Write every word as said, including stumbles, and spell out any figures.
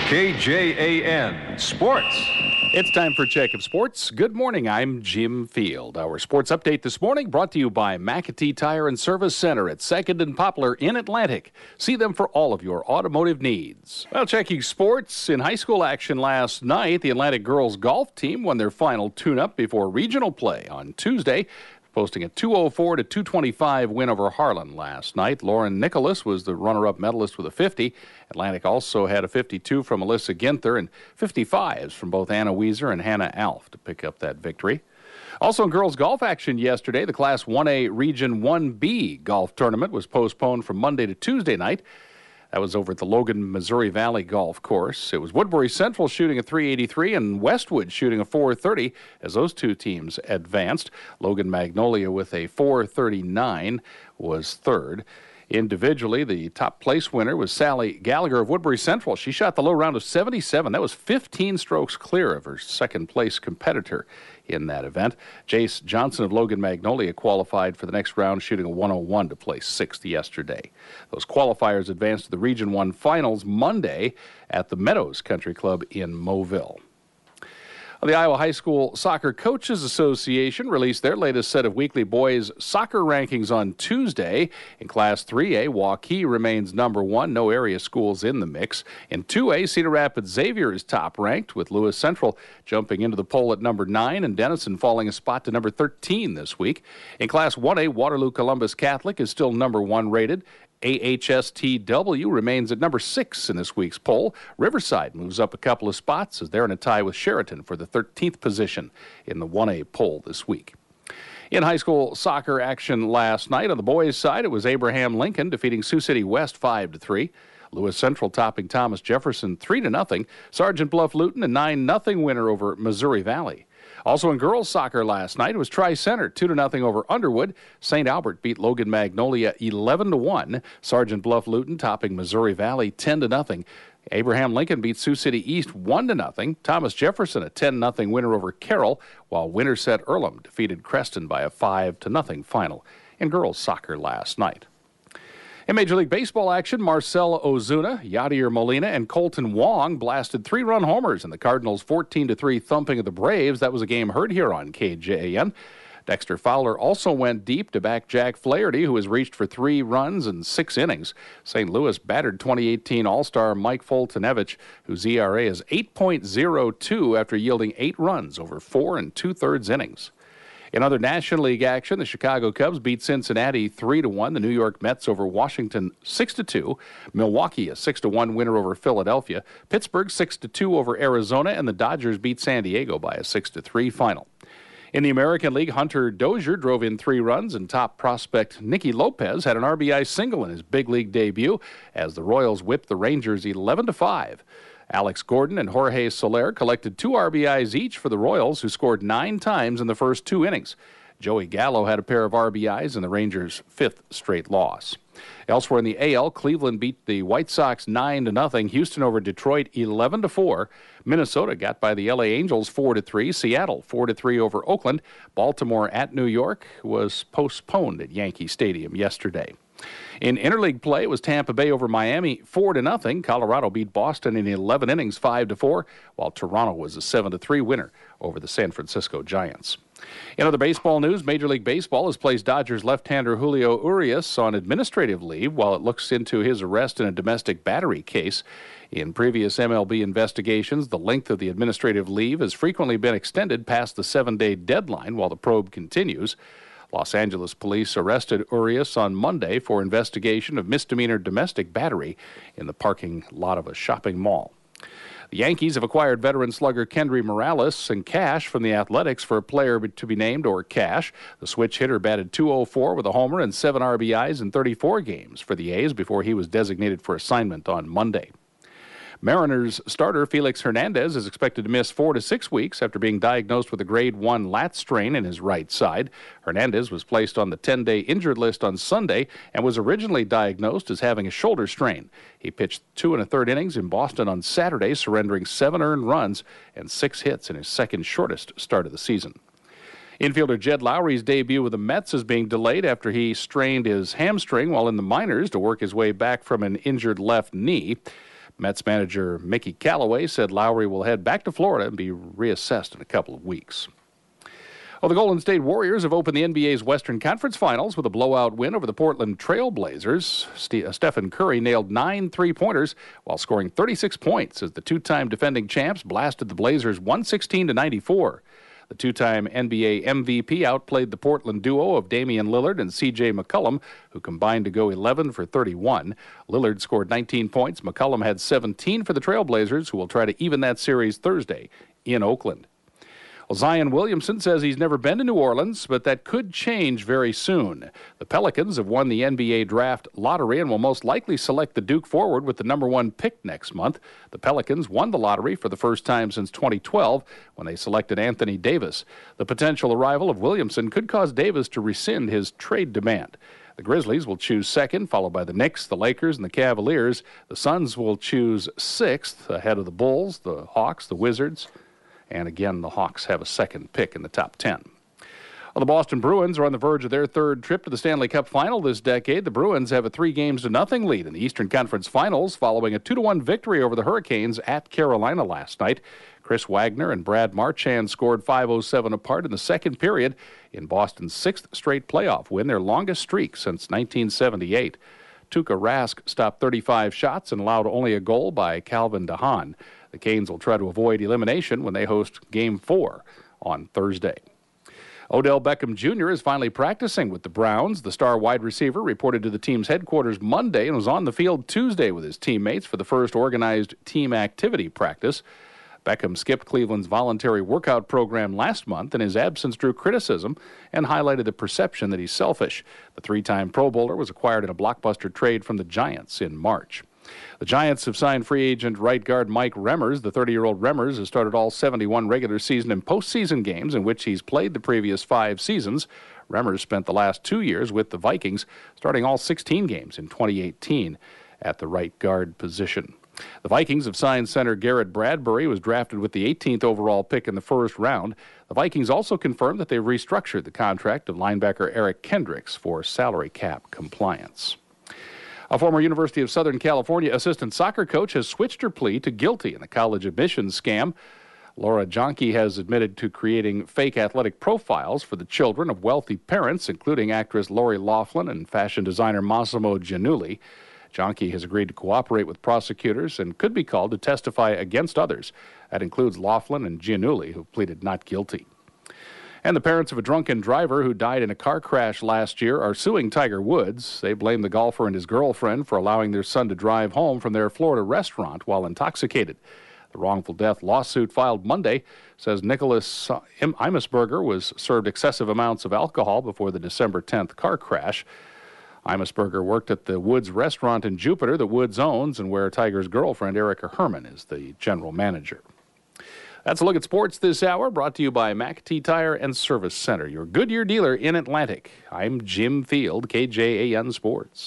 K J A N Sports. It's time for Check of Sports. Good morning, I'm Jim Field. Our sports update this morning brought to you by McAtee Tire and Service Center at second and Poplar in Atlantic. See them for all of your automotive needs. Well, checking sports, in high school action last night, the Atlantic girls golf team won their final tune-up before regional play on Tuesday, posting a two oh four to two twenty-five win over Harlan last night. Lauren Nicholas was the runner-up medalist with a fifty. Atlantic also had a fifty-two from Alyssa Ginther and fifty-fives from both Anna Weiser and Hannah Alf to pick up that victory. Also in girls golf action yesterday, the Class one A Region one B golf tournament was postponed from Monday to Tuesday night. That was over at the Logan, Missouri Valley Golf Course. It was Woodbury Central shooting a three eighty-three and Westwood shooting a four thirty as those two teams advanced. Logan Magnolia with a four thirty-nine was third. Individually, the top place winner was Sally Gallagher of Woodbury Central. She shot the low round of seventy-seven. That was fifteen strokes clear of her second place competitor in that event. Jace Johnson of Logan Magnolia qualified for the next round, shooting a one oh one to place sixth yesterday. Those qualifiers advanced to the Region one Finals Monday at the Meadows Country Club in Moville. The Iowa High School Soccer Coaches Association released their latest set of weekly boys soccer rankings on Tuesday. In Class three A, Waukee remains number one, no area schools in the mix. In two A, Cedar Rapids Xavier is top ranked, with Lewis Central jumping into the poll at number nine and Denison falling a spot to number thirteen this week. In Class one A, Waterloo Columbus Catholic is still number one rated. A H S T W remains at number six in this week's poll. Riverside moves up a couple of spots as they're in a tie with Sheraton for the thirteenth position in the one A poll this week. In high school soccer action last night, on the boys' side, it was Abraham Lincoln defeating Sioux City West five to three. Lewis Central topping Thomas Jefferson three to nothing. Sergeant Bluff Luton a nine nothing winner over Missouri Valley. Also in girls soccer last night, it was Tri-Center two to nothing over Underwood. Saint Albert beat Logan Magnolia eleven to one. Sergeant Bluff Luton topping Missouri Valley ten to nothing. Abraham Lincoln beat Sioux City East one to nothing. Thomas Jefferson a ten nothing winner over Carroll, while Winterset Earlham defeated Creston by a five to nothing final in girls soccer last night. In Major League Baseball action, Marcell Ozuna, Yadier Molina, and Colton Wong blasted three-run homers in the Cardinals' fourteen to three thumping of the Braves. That was a game heard here on K J A N. Dexter Fowler also went deep to back Jack Flaherty, who has reached for three runs in six innings. Saint Louis battered twenty eighteen All-Star Mike Foltynewicz, whose E R A is eight point oh two after yielding eight runs over four and two-thirds innings. In other National League action, the Chicago Cubs beat Cincinnati three to one. The New York Mets over Washington six to two. Milwaukee a six to one winner over Philadelphia. Pittsburgh six to two over Arizona, and the Dodgers beat San Diego by a six to three final. In the American League, Hunter Dozier drove in three runs, and top prospect Nicky Lopez had an R B I single in his big league debut as the Royals whipped the Rangers eleven to five. Alex Gordon and Jorge Soler collected two R B Is each for the Royals, who scored nine times in the first two innings. Joey Gallo had a pair of R B Is in the Rangers' fifth straight loss. Elsewhere in the A L, Cleveland beat the White Sox nine to nothing. Houston over Detroit eleven to four. Minnesota got by the L A Angels four to three. Seattle four to three over Oakland. Baltimore at New York was postponed at Yankee Stadium yesterday. In interleague play, it was Tampa Bay over Miami four to nothing. Colorado beat Boston in eleven innings five to four, while Toronto was a seven to three winner over the San Francisco Giants. In other baseball news, Major League Baseball has placed Dodgers left-hander Julio Urias on administrative leave while it looks into his arrest in a domestic battery case. In previous M L B investigations, the length of the administrative leave has frequently been extended past the seven-day deadline while the probe continues. Los Angeles police arrested Urias on Monday for investigation of misdemeanor domestic battery in the parking lot of a shopping mall. The Yankees have acquired veteran slugger Kendry Morales and cash from the Athletics for a player to be named or cash. The switch hitter batted two oh four with a homer and seven R B Is in thirty-four games for the A's before he was designated for assignment on Monday. Mariners starter Felix Hernandez is expected to miss four to six weeks after being diagnosed with a grade one lat strain in his right side. Hernandez was placed on the ten-day injured list on Sunday and was originally diagnosed as having a shoulder strain. He pitched two and a third innings in Boston on Saturday, surrendering seven earned runs and six hits in his second shortest start of the season. Infielder Jed Lowry's debut with the Mets is being delayed after he strained his hamstring while in the minors to work his way back from an injured left knee. Mets manager Mickey Callaway said Lowry will head back to Florida and be reassessed in a couple of weeks. Well, the Golden State Warriors have opened the N B A's Western Conference Finals with a blowout win over the Portland Trail Blazers. St- Stephen Curry nailed nine three-pointers while scoring thirty-six points as the two-time defending champs blasted the Blazers one sixteen to ninety-four. The two-time N B A M V P outplayed the Portland duo of Damian Lillard and C J McCollum, who combined to go eleven for thirty-one. Lillard scored nineteen points. McCollum had seventeen for the Trailblazers, who will try to even that series Thursday in Oakland. Well, Zion Williamson says he's never been to New Orleans, but that could change very soon. The Pelicans have won the N B A draft lottery and will most likely select the Duke forward with the number one pick next month. The Pelicans won the lottery for the first time since twenty twelve when they selected Anthony Davis. The potential arrival of Williamson could cause Davis to rescind his trade demand. The Grizzlies will choose second, followed by the Knicks, the Lakers, and the Cavaliers. The Suns will choose sixth, ahead of the Bulls, the Hawks, the Wizards. And again, the Hawks have a second pick in the top ten. Well, the Boston Bruins are on the verge of their third trip to the Stanley Cup Final this decade. The Bruins have a three games to nothing lead in the Eastern Conference Finals following a two to one victory over the Hurricanes at Carolina last night. Chris Wagner and Brad Marchand scored five oh seven apart in the second period in Boston's sixth straight playoff win, their longest streak since nineteen seventy-eight. Tuukka Rask stopped thirty-five shots and allowed only a goal by Calvin DeHaan. The Canes will try to avoid elimination when they host Game four on Thursday. Odell Beckham Junior is finally practicing with the Browns. The star wide receiver reported to the team's headquarters Monday and was on the field Tuesday with his teammates for the first organized team activity practice. Beckham skipped Cleveland's voluntary workout program last month, and his absence drew criticism and highlighted the perception that he's selfish. The three-time Pro Bowler was acquired in a blockbuster trade from the Giants in March. The Giants have signed free agent right guard Mike Remmers. The thirty-year-old Remmers has started all seventy-one regular season and postseason games in which he's played the previous five seasons. Remmers spent the last two years with the Vikings, starting all sixteen games in twenty eighteen at the right guard position. The Vikings have signed center Garrett Bradbury, who was drafted with the eighteenth overall pick in the first round. The Vikings also confirmed that they've restructured the contract of linebacker Eric Kendricks for salary cap compliance. A former University of Southern California assistant soccer coach has switched her plea to guilty in a college admissions scam. Laura Jonke has admitted to creating fake athletic profiles for the children of wealthy parents, including actress Lori Loughlin and fashion designer Massimo Giannulli. Jonke has agreed to cooperate with prosecutors and could be called to testify against others. That includes Loughlin and Giannulli, who pleaded not guilty. And the parents of a drunken driver who died in a car crash last year are suing Tiger Woods. They blame the golfer and his girlfriend for allowing their son to drive home from their Florida restaurant while intoxicated. The wrongful death lawsuit filed Monday says Nicholas Imesberger was served excessive amounts of alcohol before the December tenth car crash. Imesberger worked at the Woods restaurant in Jupiter that Woods owns and where Tiger's girlfriend, Erica Herman, is the general manager. That's a look at sports this hour, brought to you by McAtee Tire and Service Center, your Goodyear dealer in Atlantic. I'm Jim Field, K J A N Sports.